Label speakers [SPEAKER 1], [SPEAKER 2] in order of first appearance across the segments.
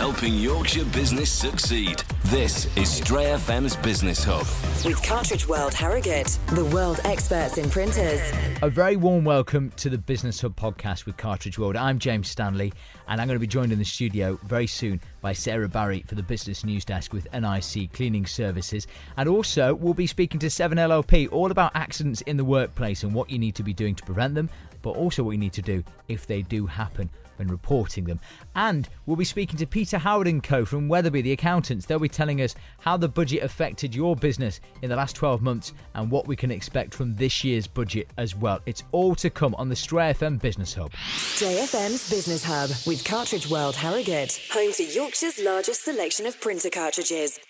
[SPEAKER 1] helping Yorkshire business succeed. This is Stray FM's Business Hub.
[SPEAKER 2] With Cartridge World Harrogate, the world experts in printers.
[SPEAKER 3] A very warm welcome to the Business Hub podcast with Cartridge World. I'm James Stanley, and I'm going to be joined in the studio very soon by Sarah Barry for the Business News Desk with NIC Cleaning Services. And also, we'll be speaking to 7LLP all about accidents in the workplace and what you need to be doing to prevent them, but also what you need to do if they do happen when reporting them. And we'll be speaking to Peter Howard & Co from Weatherby, the accountants. They'll be telling us how the budget affected your business in the last 12 months and what we can expect from this year's budget as well. It's all to come on the Stray FM Business Hub.
[SPEAKER 2] Stray FM's Business Hub with Cartridge World Harrogate, home to Yorkshire's largest selection of printer cartridges.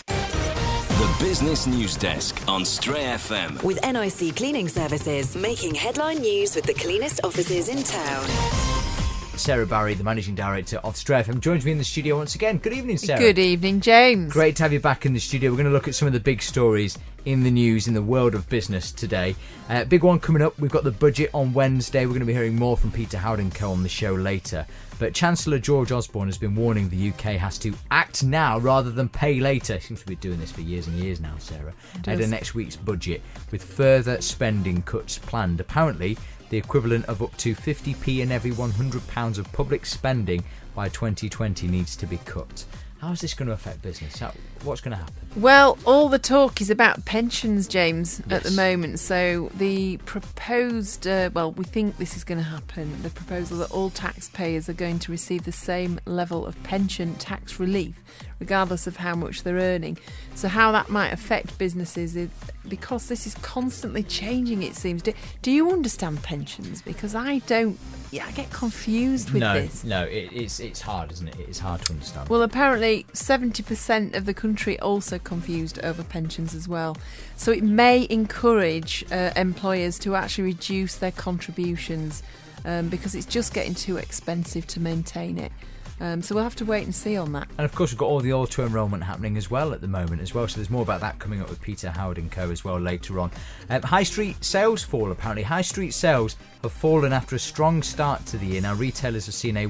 [SPEAKER 1] The Business News Desk on Stray FM.
[SPEAKER 2] With NIC Cleaning Services, making headline news with the cleanest offices in town.
[SPEAKER 3] Sarah Barry, the Managing Director of Stray FM, joins me in the studio once again. Good evening, Sarah.
[SPEAKER 4] Good evening, James.
[SPEAKER 3] Great to have you back in the studio. We're going to look at some of the big stories in the news in the world of business today. Big one coming up. We've got the budget on Wednesday. We're going to be hearing more from Peter Howard & Co on the show later. But Chancellor George Osborne has been warning the UK has to act now rather than pay later. He seems to be doing this for years and years now, Sarah. Ahead of next week's budget, with further spending cuts planned. Apparently, the equivalent of up to 50p in every £100 of public spending by 2020 needs to be cut. How is this going to affect business? What's going to happen?
[SPEAKER 4] Well, all the talk is about pensions, James,
[SPEAKER 3] Yes.
[SPEAKER 4] at the moment. So the proposed, we think this is going to happen, the proposal that all taxpayers are going to receive the same level of pension tax relief, regardless of how much they're earning. So how that might affect businesses is because this is constantly changing, it seems. Do you understand pensions? Because I don't. Yeah, I get confused with this.
[SPEAKER 3] No, it's hard, isn't it? It's hard to understand.
[SPEAKER 4] Well, apparently 70% of the country also confused over pensions as well. So it may encourage employers to actually reduce their contributions because it's just getting too expensive to maintain it. So we'll have to wait and see on that.
[SPEAKER 3] And of course, we've got all the auto enrolment happening as well at the moment as well. So there's more about that coming up with Peter Howard & Co as well later on. High street sales fall, apparently. High street sales have fallen after a strong start to the year. Now, retailers have seen a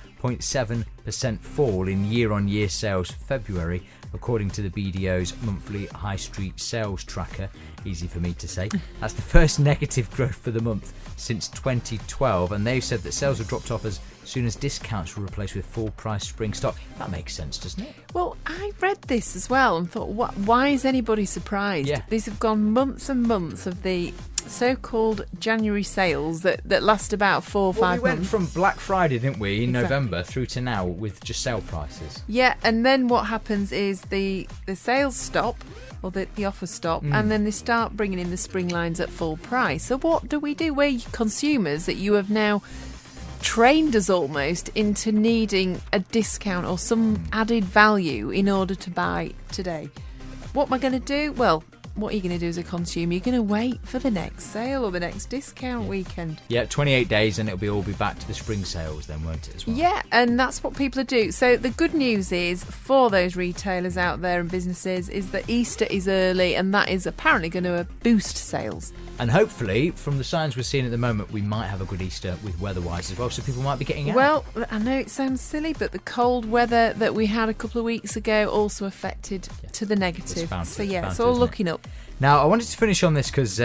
[SPEAKER 3] 1.7% fall in year-on-year sales for February, according to the BDO's monthly high street sales tracker. Easy for me to say. That's the first negative growth for the month since 2012, and they've said that sales have dropped off as soon as discounts were replaced with full price spring stock. That makes sense, doesn't it?
[SPEAKER 4] Well, I read this as well and thought, why is anybody surprised?
[SPEAKER 3] Yeah.
[SPEAKER 4] These have gone months and months of the so-called January sales that last about 4 or 5 months.
[SPEAKER 3] We went from Black Friday, didn't we, in
[SPEAKER 4] Exactly.
[SPEAKER 3] November through to now with just sale prices.
[SPEAKER 4] Yeah, and then what happens is the sales stop, or the offers stop, and then they start bringing in the spring lines at full price. So what do? We're consumers that you have now trained us almost into needing a discount or some added value in order to buy today. What am I going to do? Well, what are you going to do as a consumer? You're going to wait for the next sale or the next discount weekend.
[SPEAKER 3] Yeah, 28 days and it'll all be back to the spring sales then, won't it, as well?
[SPEAKER 4] Yeah, and that's what people do. So the good news is for those retailers out there and businesses is that Easter is early and that is apparently going to boost sales.
[SPEAKER 3] And hopefully, from the signs we're seeing at the moment, we might have a good Easter with weather-wise as well, so people might be getting out.
[SPEAKER 4] Well, I know it sounds silly, but the cold weather that we had a couple of weeks ago also affected to the negative. It's all looking up.
[SPEAKER 3] Now, I wanted to finish on this because,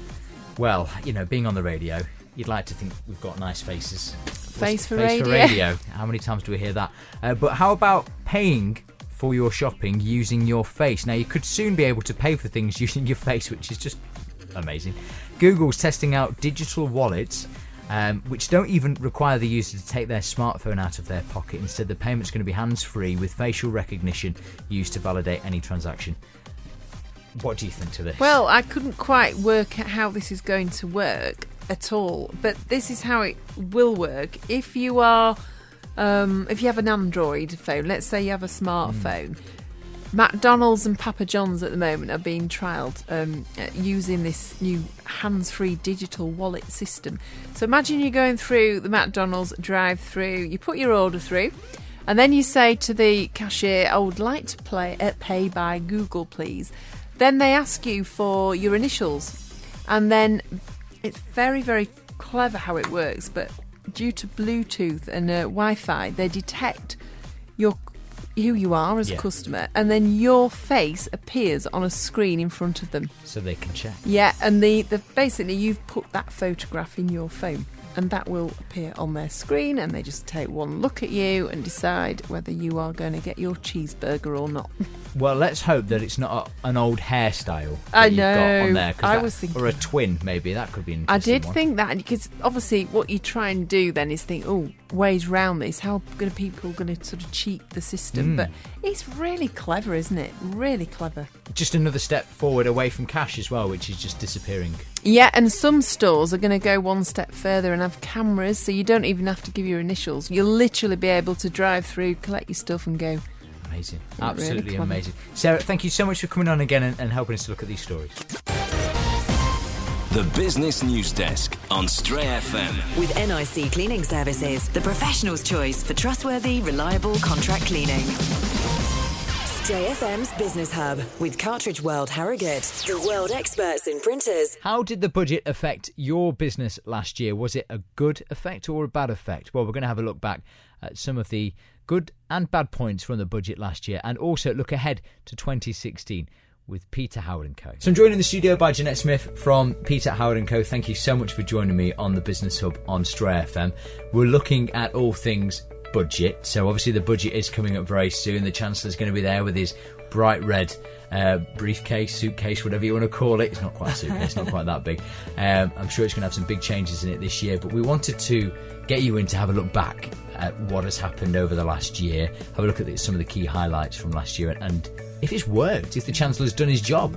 [SPEAKER 3] being on the radio, you'd like to think we've got nice faces.
[SPEAKER 4] Face for radio.
[SPEAKER 3] How many times do we hear that? But how about paying for your shopping using your face? Now, you could soon be able to pay for things using your face, which is just amazing. Google's testing out digital wallets which don't even require the user to take their smartphone out of their pocket. Instead, the payment's going to be hands-free with facial recognition used to validate any transaction. What do you think to this?
[SPEAKER 4] Well, I couldn't quite work out how this is going to work at all, but this is how it will work. If you have an Android phone, let's say you have a smartphone, McDonald's and Papa John's at the moment are being trialled using this new hands-free digital wallet system. So imagine you're going through the McDonald's drive-through, you put your order through, and then you say to the cashier, I would like to pay by Google, please. Then they ask you for your initials, and then it's very, very clever how it works, but due to Bluetooth and Wi-Fi, they detect your who you are as a customer, and then your face appears on a screen in front of them.
[SPEAKER 3] So they can check.
[SPEAKER 4] Yeah, and the basically you've put that photograph in your phone, and that will appear on their screen, and they just take one look at you and decide whether you are going to get your cheeseburger or not.
[SPEAKER 3] Well, let's hope that it's not an old hairstyle that
[SPEAKER 4] I
[SPEAKER 3] you've got
[SPEAKER 4] know.
[SPEAKER 3] on there.
[SPEAKER 4] I was thinking,
[SPEAKER 3] or a twin, maybe. That could be an
[SPEAKER 4] I
[SPEAKER 3] interesting
[SPEAKER 4] did
[SPEAKER 3] one.
[SPEAKER 4] think that, because obviously what you try and do then is think, ways round this. How are people going to sort of cheat the system? But it's really clever, isn't it? Really clever.
[SPEAKER 3] Just another step forward away from cash as well, which is just disappearing.
[SPEAKER 4] Yeah, and some stores are going to go one step further and have cameras, so you don't even have to give your initials. You'll literally be able to drive through, collect your stuff and go.
[SPEAKER 3] Amazing.
[SPEAKER 4] Really
[SPEAKER 3] Absolutely
[SPEAKER 4] clever.
[SPEAKER 3] amazing. Sarah, thank you so much for coming on again and helping us to look at these stories.
[SPEAKER 1] The Business News Desk on Stray FM.
[SPEAKER 2] With NIC Cleaning Services, the professional's choice for trustworthy, reliable contract cleaning. Stray FM's Business Hub with Cartridge World Harrogate, the world experts in printers.
[SPEAKER 3] How did the budget affect your business last year? Was it a good effect or a bad effect? Well, we're going to have a look back at some of the good and bad points from the budget last year, and also look ahead to 2016 with Peter Howard & Co. So I'm joined in the studio by Jeanette Smith from Peter Howard & Co. Thank you so much for joining me on the Business Hub on Stray FM. We're looking at all things budget. So obviously the budget is coming up very soon. The Chancellor's going to be there with his bright red briefcase, suitcase, whatever you want to call it. It's not quite a suitcase, not quite that big. I'm sure it's going to have some big changes in it this year, but we wanted to get you in to have a look back at what has happened over the last year, have a look at some of the key highlights from last year, and if it's worked, if the Chancellor's done his job.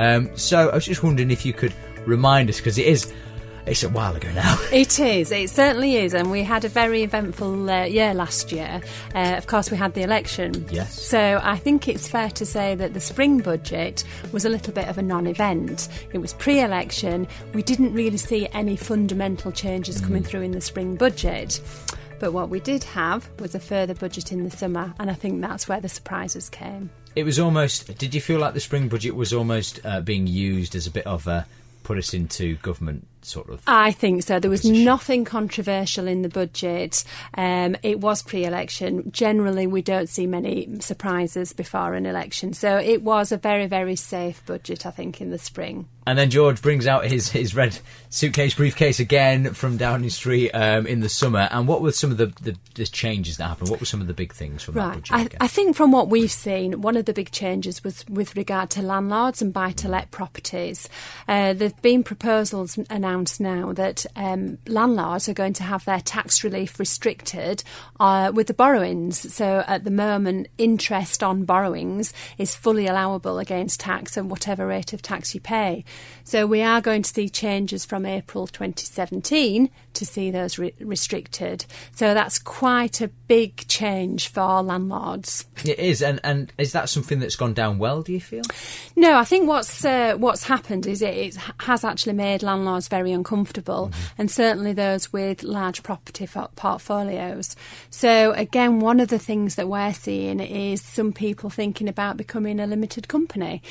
[SPEAKER 3] So I was just wondering if you could remind us, because it's a while ago now.
[SPEAKER 5] It is. It certainly is. And we had a very eventful year last year. Of course, we had the election.
[SPEAKER 3] Yes.
[SPEAKER 5] So I think it's fair to say that the spring budget was a little bit of a non-event. It was pre-election. We didn't really see any fundamental changes coming through in the spring budget. But what we did have was a further budget in the summer. And I think that's where the surprises came.
[SPEAKER 3] It was almost... Did you feel like the spring budget was almost being used as a bit of a put us into government sort of...
[SPEAKER 5] I think so. There was
[SPEAKER 3] position?
[SPEAKER 5] nothing controversial in the budget. It was pre-election. Generally, we don't see many surprises before an election. So it was a very, very safe budget, I think, in the spring.
[SPEAKER 3] And then George brings out his red suitcase, briefcase again from Downing Street in the summer. And what were some of the changes that happened? What were some of the big things from that budget?
[SPEAKER 5] I think from what we've seen, one of the big changes was with regard to landlords and buy-to-let properties. There have been proposals announced now that landlords are going to have their tax relief restricted with the borrowings. So at the moment, interest on borrowings is fully allowable against tax and whatever rate of tax you pay. So we are going to see changes from April 2017 to see those restricted. So that's quite a big change for landlords.
[SPEAKER 3] It is, and is that something that's gone down well, do you feel?
[SPEAKER 5] No, I think what's happened is it has actually made landlords very uncomfortable, and certainly those with large property portfolios. So again, one of the things that we're seeing is some people thinking about becoming a limited company.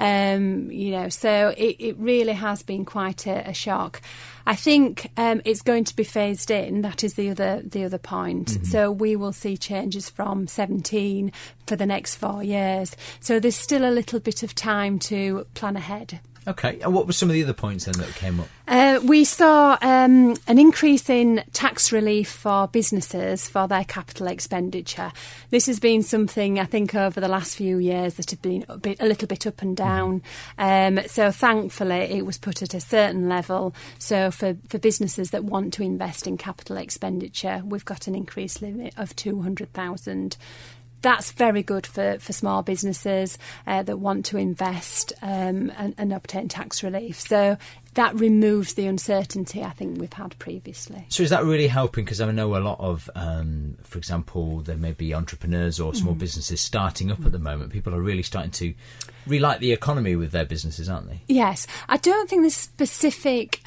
[SPEAKER 5] So it really has been quite a shock. I think it's going to be phased in. That is the other point. Mm-hmm. So we will see changes from 17 for the next 4 years. So there's still a little bit of time to plan ahead.
[SPEAKER 3] Okay, and what were some of the other points then that came up?
[SPEAKER 5] We saw an increase in tax relief for businesses for their capital expenditure. This has been something, I think, over the last few years that have been a little bit up and down. So thankfully it was put at a certain level. So for businesses that want to invest in capital expenditure, we've got an increased limit of 200,000. That's very good for small businesses that want to invest and obtain tax relief. So that removes the uncertainty I think we've had previously.
[SPEAKER 3] So is that really helping? Because I know a lot of, for example, there may be entrepreneurs or small businesses starting up at the moment. People are really starting to relight the economy with their businesses, aren't they?
[SPEAKER 5] Yes. I don't think there's specific,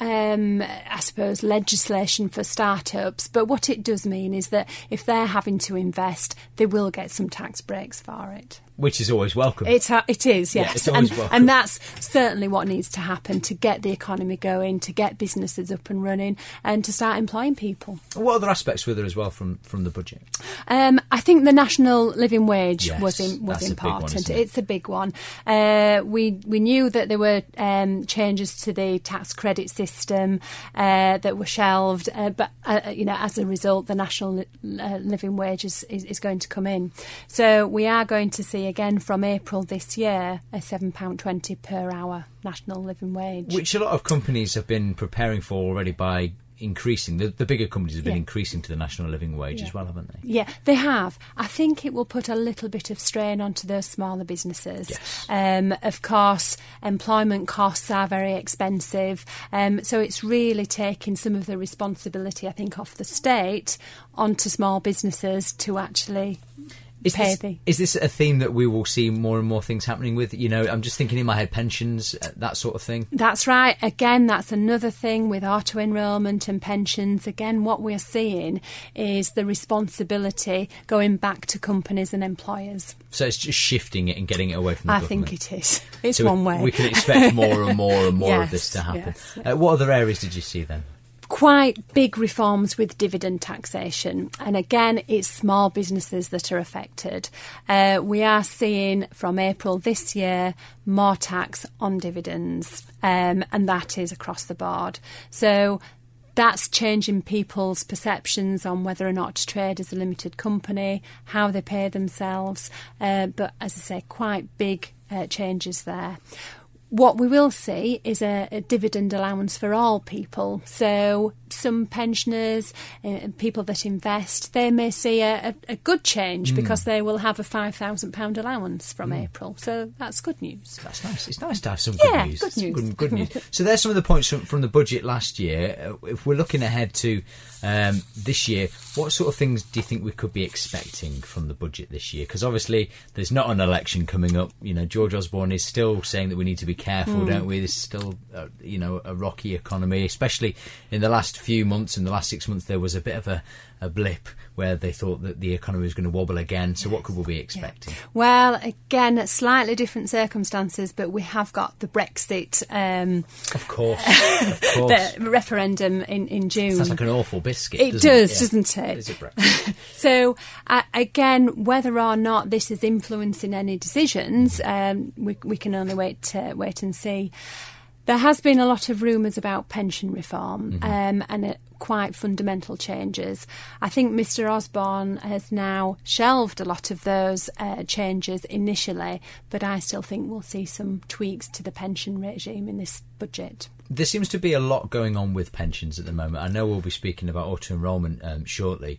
[SPEAKER 5] legislation for startups, but what it does mean is that if they're having to invest, they will get some tax breaks for it.
[SPEAKER 3] Which is always welcome.
[SPEAKER 5] It is, yes.
[SPEAKER 3] Yeah, it's always welcome.
[SPEAKER 5] And that's certainly what needs to happen to get the economy going, to get businesses up and running, and to start employing people.
[SPEAKER 3] What other aspects were there as well from the budget?
[SPEAKER 5] I think the national living wage
[SPEAKER 3] Yes,
[SPEAKER 5] was
[SPEAKER 3] that's a big one,
[SPEAKER 5] important.
[SPEAKER 3] isn't it?
[SPEAKER 5] It's a big one. We knew that there were changes to the tax credit system that were shelved, but as a result, the national living wage is going to come in. So we are going to see again from April this year a £7.20 per hour national living wage,
[SPEAKER 3] which a lot of companies have been preparing for already by increasing. The bigger companies have been increasing to the national living wage as well, haven't they?
[SPEAKER 5] Yeah, they have. I think it will put a little bit of strain onto those smaller businesses.
[SPEAKER 3] Yes.
[SPEAKER 5] Of course, employment costs are very expensive, so it's really taking some of the responsibility, I think, off the state onto small businesses to actually
[SPEAKER 3] Is this a theme that we will see more and more things happening with? I'm just thinking in my head, pensions, that sort of thing.
[SPEAKER 5] That's right. Again, that's another thing with auto-enrolment and pensions. Again, what we're seeing is the responsibility going back to companies and employers.
[SPEAKER 3] So it's just shifting it and getting it away from the government.
[SPEAKER 5] I think it is. It's
[SPEAKER 3] so
[SPEAKER 5] one way.
[SPEAKER 3] We can expect more and more and more
[SPEAKER 5] Yes,
[SPEAKER 3] of this to happen.
[SPEAKER 5] yes.
[SPEAKER 3] What other areas did you see then?
[SPEAKER 5] Quite big reforms with dividend taxation. And again, it's small businesses that are affected. We are seeing from April this year more tax on dividends, and that is across the board. So that's changing people's perceptions on whether or not to trade as a limited company, how they pay themselves. But as I say, quite big changes there. What we will see is a dividend allowance for all people. So some pensioners, people that invest, they may see a good change because they will have a £5,000 allowance from April. So that's good news.
[SPEAKER 3] That's nice. It's nice to have some good news.
[SPEAKER 5] Good news.
[SPEAKER 3] Good news. So there's some of the points from the budget last year. If we're looking ahead to this year, what sort of things do you think we could be expecting from the budget this year? Because obviously there's not an election coming up. George Osborne is still saying that we need to be careful, don't we? There's still, a rocky economy, especially in the last few months. In the last 6 months, there was a bit of a blip where they thought that the economy was going to wobble again. So what could we be expecting?
[SPEAKER 5] Yeah. Well, again, slightly different circumstances, but we have got the Brexit
[SPEAKER 3] Of course.
[SPEAKER 5] the referendum in June.
[SPEAKER 3] Sounds like an awful biscuit.
[SPEAKER 5] It doesn't it?
[SPEAKER 3] Is it Brexit?
[SPEAKER 5] So, again, whether or not this is influencing any decisions, we can only wait and see. There has been a lot of rumours about pension reform and quite fundamental changes. I think Mr Osborne has now shelved a lot of those changes initially, but I still think we'll see some tweaks to the pension regime in this budget.
[SPEAKER 3] There seems to be a lot going on with pensions at the moment. I know we'll be speaking about auto-enrolment shortly.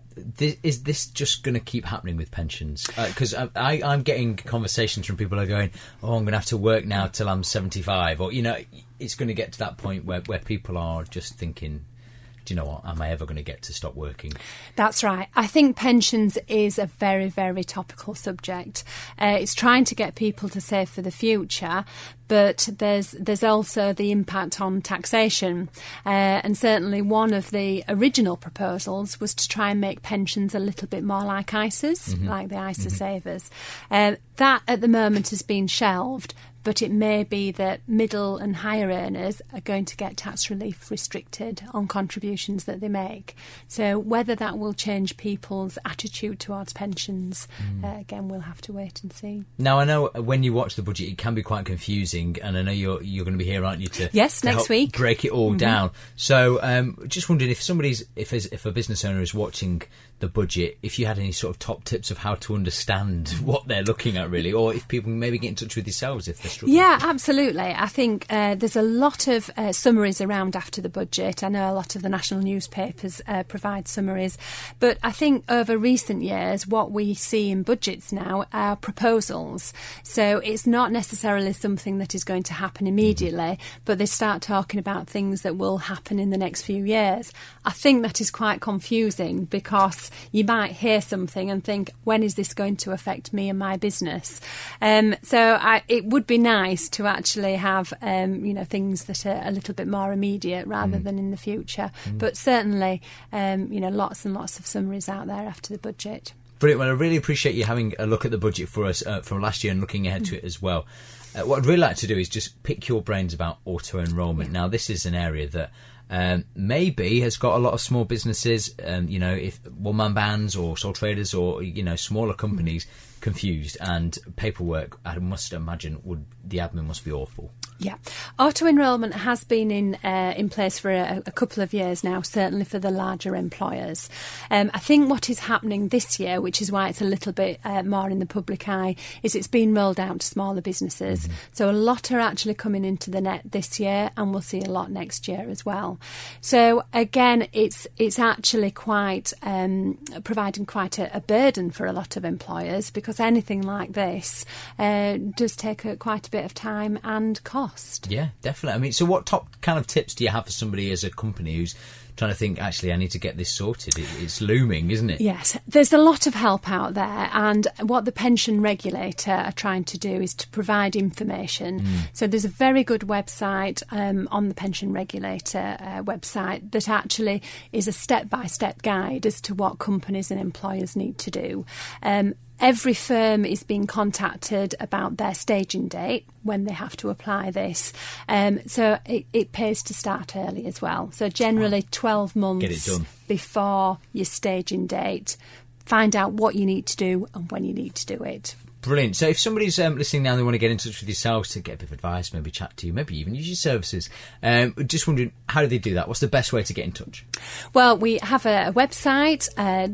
[SPEAKER 3] Is this just going to keep happening with pensions? Because I'm getting conversations from people who are going, I'm going to have to work now till I'm 75. Or, it's going to get to that point where people are just thinking, do you know what, am I ever going to get to stop working?
[SPEAKER 5] That's right. I think pensions is a very, very topical subject. It's trying to get people to save for the future, but there's also the impact on taxation. And certainly one of the original proposals was to try and make pensions a little bit more like ISAs, like the ISA savers. That at the moment has been shelved, but it may be that middle and higher earners are going to get tax relief restricted on contributions that they make. So whether that will change people's attitude towards pensions, again, we'll have to wait and see.
[SPEAKER 3] Now, I know when you watch the budget, it can be quite confusing, and I know you're going to be here, aren't you, to
[SPEAKER 5] next
[SPEAKER 3] help
[SPEAKER 5] week
[SPEAKER 3] break it all down. So just wondering if a business owner is watching the budget, if you had any sort of top tips of how to understand what they're looking at, really, or if people maybe get in touch with yourselves if they're struggling.
[SPEAKER 5] Yeah, absolutely. I think there's a lot of summaries around after the budget. I know a lot of the national newspapers provide summaries, but I think over recent years what we see in budgets now are proposals. So it's not necessarily something that is going to happen immediately, but they start talking about things that will happen in the next few years. I think that is quite confusing because you might hear something and think, when is this going to affect me and my business? It would be nice to actually have things that are a little bit more immediate rather than in the future. But certainly, lots and lots of summaries out there after the budget.
[SPEAKER 3] Brilliant. Well, I really appreciate you having a look at the budget for us from last year and looking ahead to it as well. What I'd really like to do is just pick your brains about auto-enrolment. Now, this is an area that maybe has got a lot of small businesses, if one-man bands or sole traders or, smaller companies confused, and paperwork, I must imagine, the admin must be awful.
[SPEAKER 5] Yeah, auto-enrolment has been in place for a couple of years now, certainly for the larger employers. I think what is happening this year, which is why it's a little bit more in the public eye, is it's been rolled out to smaller businesses. Mm-hmm. So a lot are actually coming into the net this year, and we'll see a lot next year as well. So again, it's actually quite providing quite a burden for a lot of employers, because anything like this does take quite a bit of time and cost.
[SPEAKER 3] Yeah, definitely. I mean, so what top kind of tips do you have for somebody as a company who's trying to think, actually, I need to get this sorted? It's looming, isn't it?
[SPEAKER 5] Yes, there's a lot of help out there, and what the pension regulator are trying to do is to provide information. So there's a very good website on the pension regulator website that actually is a step-by-step guide as to what companies and employers need to do. Every firm is being contacted about their staging date when they have to apply this. So it pays to start early as well. So generally 12 months before your staging date, find out what you need to do and when you need to do it.
[SPEAKER 3] Brilliant. So if somebody's listening now and they want to get in touch with yourselves to get a bit of advice, maybe chat to you, maybe even use your services, just wondering, how do they do that? What's the best way to get in touch?
[SPEAKER 5] Well, we have a website,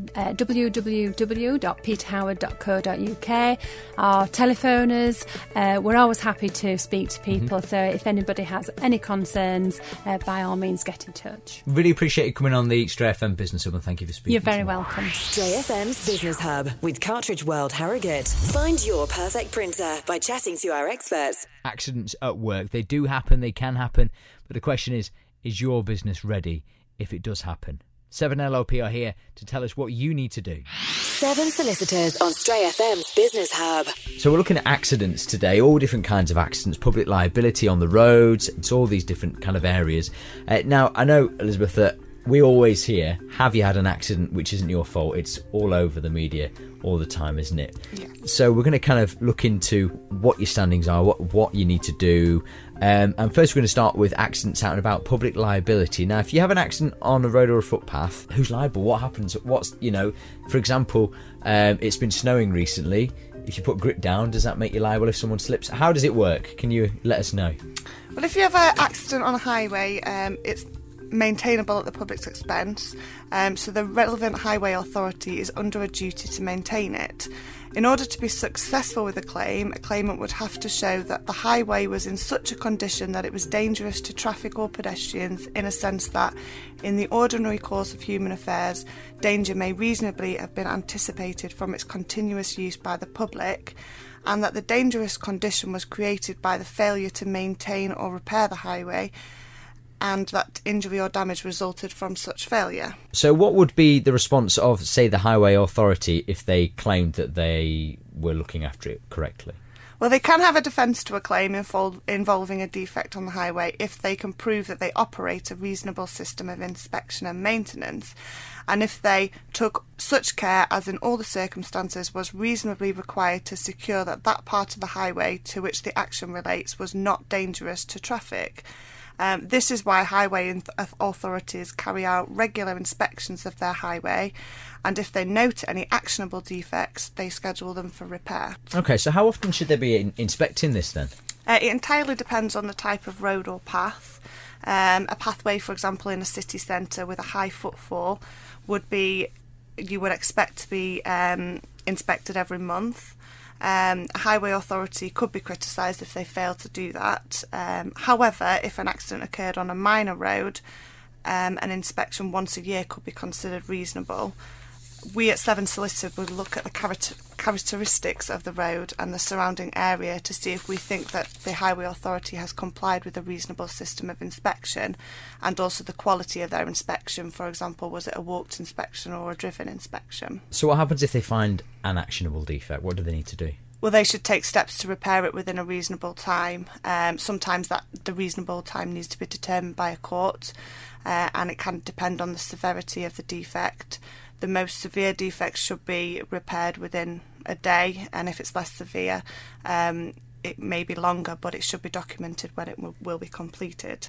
[SPEAKER 5] www.peterhoward.co.uk. Our telephoners, we're always happy to speak to people. So if anybody has any concerns, by all means, get in touch.
[SPEAKER 3] Really appreciate you coming on the Stray FM Business Hub, and thank you for speaking.
[SPEAKER 5] You're very welcome.
[SPEAKER 2] Stray FM's Business Hub with Cartridge World Harrogate. Find your perfect printer by chatting to our experts.
[SPEAKER 3] Accidents at work, they do happen, they can happen, but the question is your business ready if it does happen? 7LOP are here to tell us what you need to do.
[SPEAKER 2] 7 solicitors on Stray FM's Business Hub.
[SPEAKER 3] So we're looking at accidents today, all different kinds of accidents, public liability on the roads, it's all these different kind of areas. Now, I know, Elizabeth, that we always hear, have you had an accident which isn't your fault? It's all over the media all the time, isn't it?
[SPEAKER 6] Yeah.
[SPEAKER 3] So we're going to kind of look into what your standings are, what you need to do. And first we're going to start with accidents out and about, public liability. Now, if you have an accident on a road or a footpath, who's liable? What happens? For example, it's been snowing recently. If you put grit down, does that make you liable if someone slips? How does it work? Can you let us know?
[SPEAKER 6] Well, if you have an accident on a highway, it's maintainable at the public's expense, so the relevant highway authority is under a duty to maintain it. In order to be successful with a claimant would have to show that the highway was in such a condition that it was dangerous to traffic or pedestrians, in a sense that, in the ordinary course of human affairs, danger may reasonably have been anticipated from its continuous use by the public, and that the dangerous condition was created by the failure to maintain or repair the highway, and that injury or damage resulted from such failure.
[SPEAKER 3] So what would be the response of, say, the highway authority if they claimed that they were looking after it correctly?
[SPEAKER 6] Well, they can have a defence to a claim involving a defect on the highway if they can prove that they operate a reasonable system of inspection and maintenance, and if they took such care as in all the circumstances was reasonably required to secure that that part of the highway to which the action relates was not dangerous to traffic. This is why highway authorities carry out regular inspections of their highway, and if they note any actionable defects, they schedule them for repair.
[SPEAKER 3] OK, so how often should they be inspecting this then?
[SPEAKER 6] It entirely depends on the type of road or path. A pathway, for example, in a city centre with a high footfall you would expect to be inspected every month. A highway authority could be criticised if they fail to do that. However, if an accident occurred on a minor road, an inspection once a year could be considered reasonable. We at 7 Solicitors would look at the characteristics of the road and the surrounding area to see if we think that the highway authority has complied with a reasonable system of inspection, and also the quality of their inspection. For example, was it a walked inspection or a driven inspection?
[SPEAKER 3] So what happens if they find an actionable defect? What do they need to do?
[SPEAKER 6] Well, they should take steps to repair it within a reasonable time. Sometimes the reasonable time needs to be determined by a court, and it can depend on the severity of the defect. The most severe defects should be repaired within a day, and if it's less severe, it may be longer, but it should be documented when it will be completed.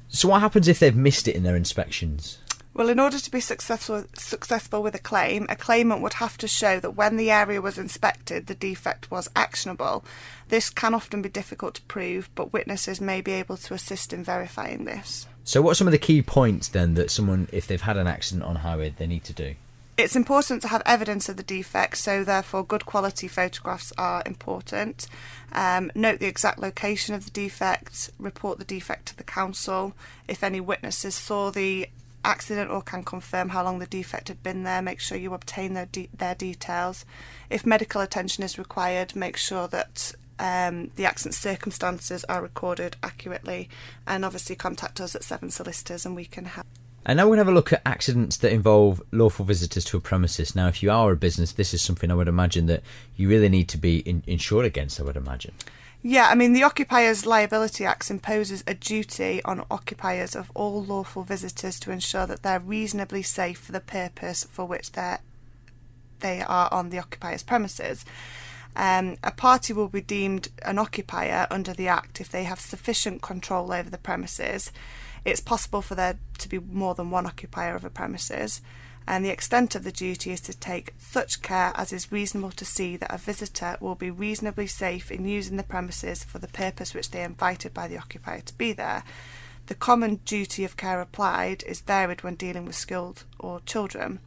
[SPEAKER 3] So what happens if they've missed it in their inspections?
[SPEAKER 6] Well, in order to be successful with a claimant would have to show that when the area was inspected, the defect was actionable. This can often be difficult to prove, but witnesses may be able to assist in verifying this.
[SPEAKER 3] So what are some of the key points then that someone, if they've had an accident on highway, they need to do?
[SPEAKER 6] It's important to have evidence of the defect, so therefore good quality photographs are important. Note the exact location of the defect, report the defect to the council. If any witnesses saw the accident or can confirm how long the defect had been there, make sure you obtain their details. If medical attention is required, make sure that the accident circumstances are recorded accurately, and obviously contact us at Seven Solicitors and we can help.
[SPEAKER 3] And now we're going to have a look at accidents that involve lawful visitors to a premises. Now, if you are a business, this is something I would imagine that you really need to be insured against, I would imagine.
[SPEAKER 6] Yeah, I mean, the Occupiers Liability Act imposes a duty on occupiers of all lawful visitors to ensure that they're reasonably safe for the purpose for which they are on the occupier's premises. A party will be deemed an occupier under the Act if they have sufficient control over the premises. It's possible for there to be more than one occupier of a premises, and the extent of the duty is to take such care as is reasonable to see that a visitor will be reasonably safe in using the premises for the purpose which they are invited by the occupier to be there. The common duty of care applied is varied when dealing with skilled or children.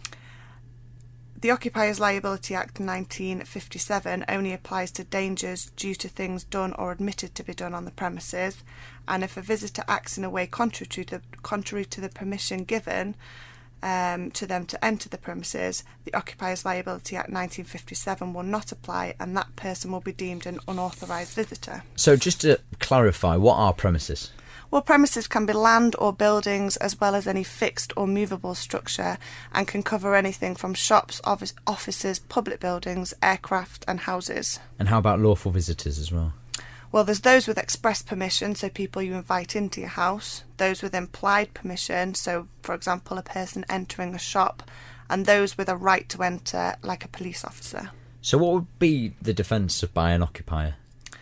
[SPEAKER 6] The Occupiers Liability Act 1957 only applies to dangers due to things done or admitted to be done on the premises, and if a visitor acts in a way contrary to the permission given to them to enter the premises, the Occupiers Liability Act 1957 will not apply, and that person will be deemed an unauthorised visitor.
[SPEAKER 3] So just to clarify, what are premises?
[SPEAKER 6] Well, premises can be land or buildings, as well as any fixed or movable structure, and can cover anything from shops, offices, public buildings, aircraft and houses.
[SPEAKER 3] And how about lawful visitors as well?
[SPEAKER 6] Well, there's those with express permission, so people you invite into your house, those with implied permission, so for example a person entering a shop, and those with a right to enter, like a police officer.
[SPEAKER 3] So what would be the defence by an occupier?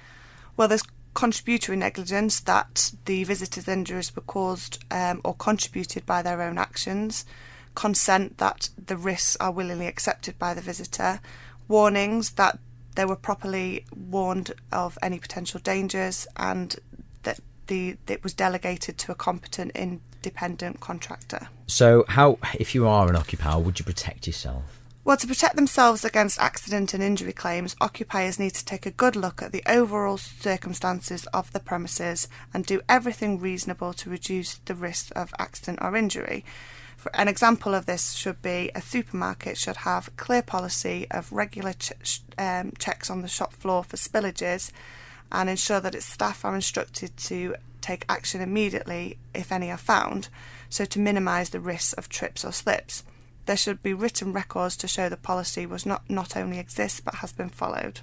[SPEAKER 6] Well, there's contributory negligence, that the visitor's injuries were caused or contributed by their own actions. Consent, that the risks are willingly accepted by the visitor. Warnings, that they were properly warned of any potential dangers, and that it was delegated to a competent independent contractor.
[SPEAKER 3] So how, if you are an occupier, would you protect yourself?
[SPEAKER 6] Well, to protect themselves against accident and injury claims, occupiers need to take a good look at the overall circumstances of the premises and do everything reasonable to reduce the risk of accident or injury. An example of this should be a supermarket should have a clear policy of regular checks on the shop floor for spillages, and ensure that its staff are instructed to take action immediately if any are found, so to minimise the risk of trips or slips. There should be written records to show the policy was not only exists but has been followed.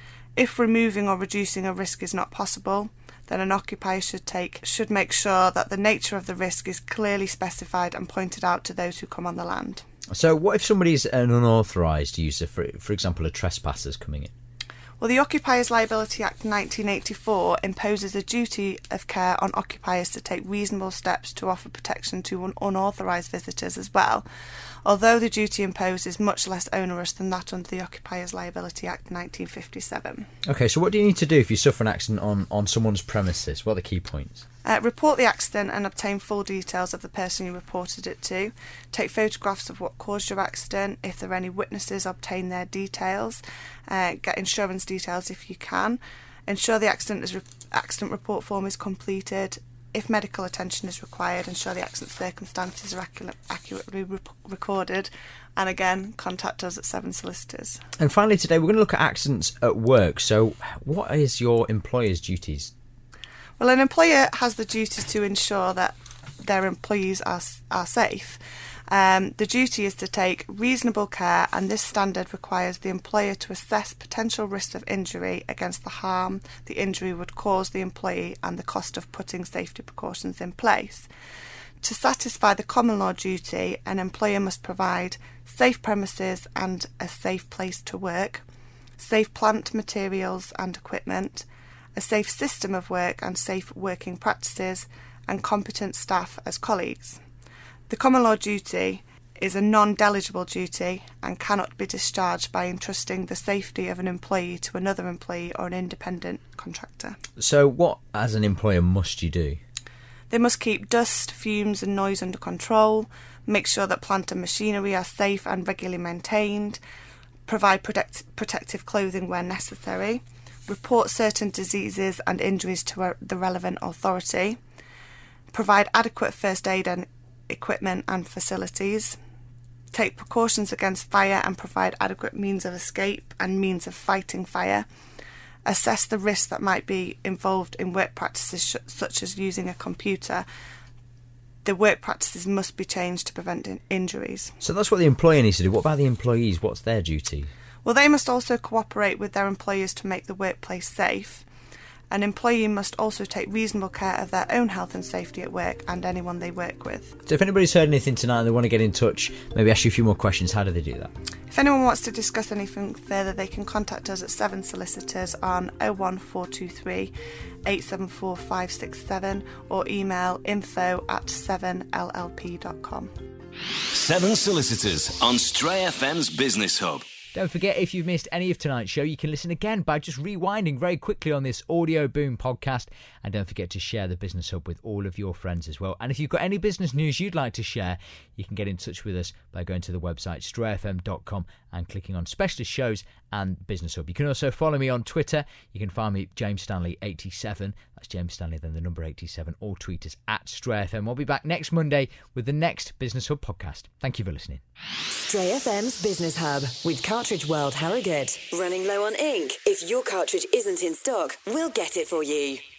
[SPEAKER 6] If removing or reducing a risk is not possible, then an occupier should make sure that the nature of the risk is clearly specified and pointed out to those who come on the land.
[SPEAKER 3] So what if somebody's an unauthorised user, for example a trespasser's coming in?
[SPEAKER 6] Well, the Occupiers Liability Act 1984 imposes a duty of care on occupiers to take reasonable steps to offer protection to unauthorised visitors as well, although the duty imposed is much less onerous than that under the Occupiers Liability Act 1957.
[SPEAKER 3] Okay, so what do you need to do if you suffer an accident on someone's premises? What are the key points?
[SPEAKER 6] Report the accident and obtain full details of the person you reported it to. Take photographs of what caused your accident. If there are any witnesses, obtain their details. Get insurance details if you can. Ensure the accident report form is completed. If medical attention is required, ensure the accident circumstances are accurately recorded. And again, contact us at Seven Solicitors.
[SPEAKER 3] And finally today, we're going to look at accidents at work. So what is your employer's duties?
[SPEAKER 6] Well, an employer has the duty to ensure that their employees are safe. The duty is to take reasonable care, and this standard requires the employer to assess potential risks of injury against the harm the injury would cause the employee and the cost of putting safety precautions in place. To satisfy the common law duty, an employer must provide safe premises and a safe place to work, safe plant materials and equipment, a safe system of work and safe working practices, and competent staff as colleagues. The common law duty is a non-delegible duty and cannot be discharged by entrusting the safety of an employee to another employee or an independent contractor.
[SPEAKER 3] So what, as an employer, must you do?
[SPEAKER 6] They must keep dust, fumes and noise under control, make sure that plant and machinery are safe and regularly maintained, provide protective clothing where necessary, report certain diseases and injuries to the relevant authority, provide adequate first aid and equipment and facilities, take precautions against fire and provide adequate means of escape and means of fighting fire, assess the risks that might be involved in work practices such as using a computer. The work practices must be changed to prevent injuries.
[SPEAKER 3] So that's what the employer needs to do. What about the employees? What's their duty?
[SPEAKER 6] Well, they must also cooperate with their employers to make the workplace safe. An employee must also take reasonable care of their own health and safety at work and anyone they work with.
[SPEAKER 3] So if anybody's heard anything tonight and they want to get in touch, maybe ask you a few more questions, how do they do that?
[SPEAKER 6] If anyone wants to discuss anything further, they can contact us at 7 Solicitors on 01423 874 567 or email info@7llp.com.
[SPEAKER 1] 7 Solicitors on Stray FM's Business Hub.
[SPEAKER 3] Don't forget, if you've missed any of tonight's show, you can listen again by just rewinding very quickly on this Audio Boom podcast. And don't forget to share the Business Hub with all of your friends as well. And if you've got any business news you'd like to share, you can get in touch with us by going to the website strayfm.com and clicking on Specialist Shows and Business Hub. You can also follow me on Twitter. You can find me James Stanley 87. That's James Stanley, then the number 87, or tweet us at Stray FM. We'll be back next Monday with the next Business Hub podcast. Thank you for listening.
[SPEAKER 2] Stray FM's Business Hub with Cartridge World Harrogate. Running low on ink? If your cartridge isn't in stock, we'll get it for you.